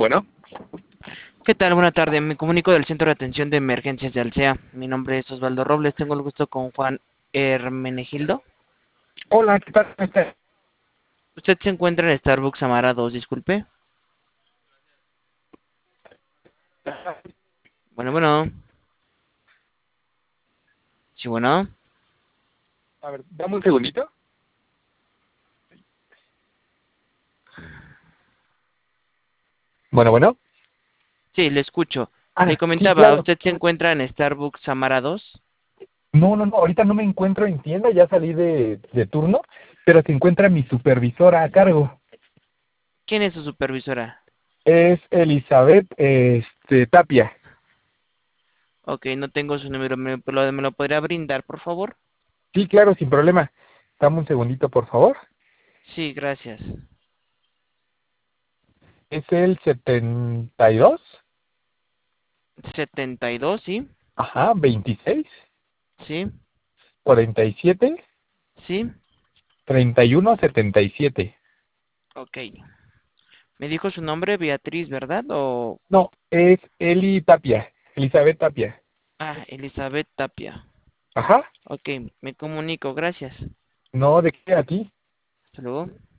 Bueno, ¿Qué tal? Buena tarde. Me comunico del Centro de Atención de Emergencias de Alsea. Mi nombre es Osvaldo Robles. Tengo el gusto con Juan Hermenegildo. hola, ¿qué tal? ¿Cómo estás? Usted se encuentra en Starbucks Amara 2, disculpe. Bueno. Sí, bueno. A ver, dame un segundito. Bueno. Sí, le escucho. Le Sí, comentaba, claro. ¿usted se encuentra en Starbucks Amara 2? No, ahorita no me encuentro en tienda, ya salí de turno, pero se encuentra mi supervisora a cargo. ¿Quién es su supervisora? Es Elizabeth, Tapia. Ok, no tengo su número. ¿Me lo podría brindar, por favor? Sí, claro, sin problema. Dame un segundito, por favor. Sí, gracias. Es el 72, 72, ¿sí? ajá, 26, ¿Sí? 47, ¿Sí? 31, 77. Ok. Me dijo su nombre, Beatriz, ¿verdad? No, es Eli Tapia, Elizabeth Tapia. Elizabeth Tapia. Ajá, Ok, me comunico, gracias. no, ¿de qué a ti? Hasta luego.